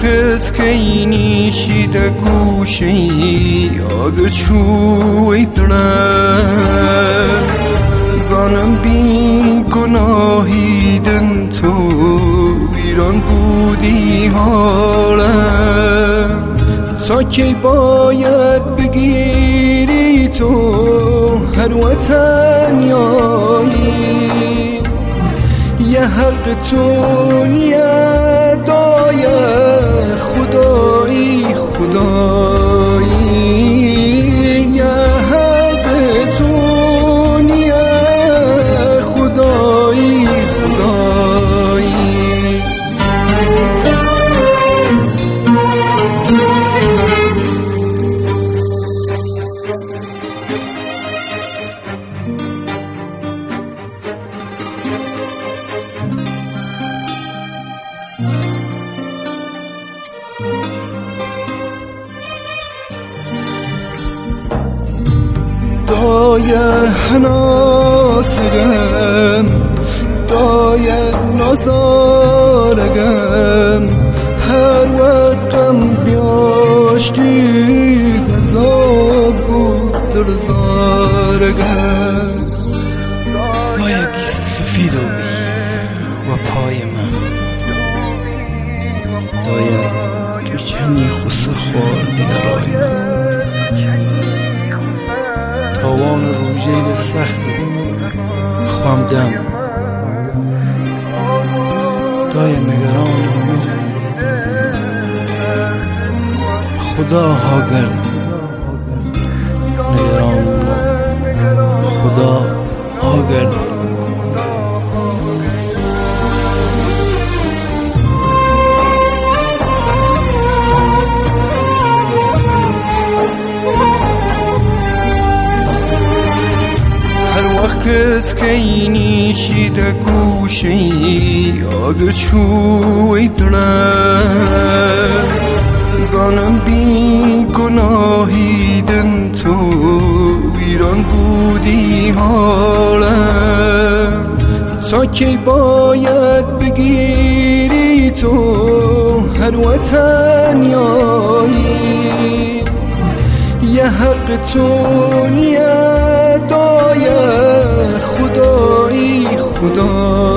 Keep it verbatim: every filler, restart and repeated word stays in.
kız kayni shida kushi aga chuy tna zanam bi gunahi den to viran budi hala تا کی باید بگیری تو هر وطن یایی یه حق تون یه دای خدایی خدایی یه حق تون یه خدایی خدایی دای ناسگم دای نازارگم هر وقتم بیاشتی بزا بود در زارگم دای گیس سفید و پای من دای تو چنی خوصه خوردی رای من تاوان روژیل سخت خوام دم دای نگران من خدا ها گردم نگران من خدا ها گردم kız kayni shida kushi aga chuy tna zanam bi gunahi den to viran budi hala ta ki bayad begiri to har watan yayi یه حق تون یه دای خدایی خدایی